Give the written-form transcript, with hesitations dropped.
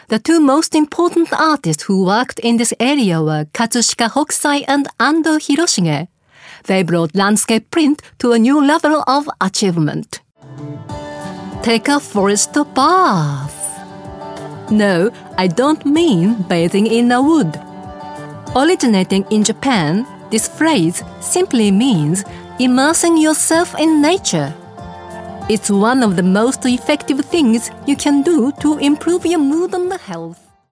The two most important artists who worked in this area were Katsushika Hokusai and Ando Hiroshige. They brought landscape print to a new level of achievement. Take a forest bath. No, I don't mean bathing in a wood. Originating in Japan, this phrase simply means immersing yourself in nature. It's one of the most effective things you can do to improve your mood and health.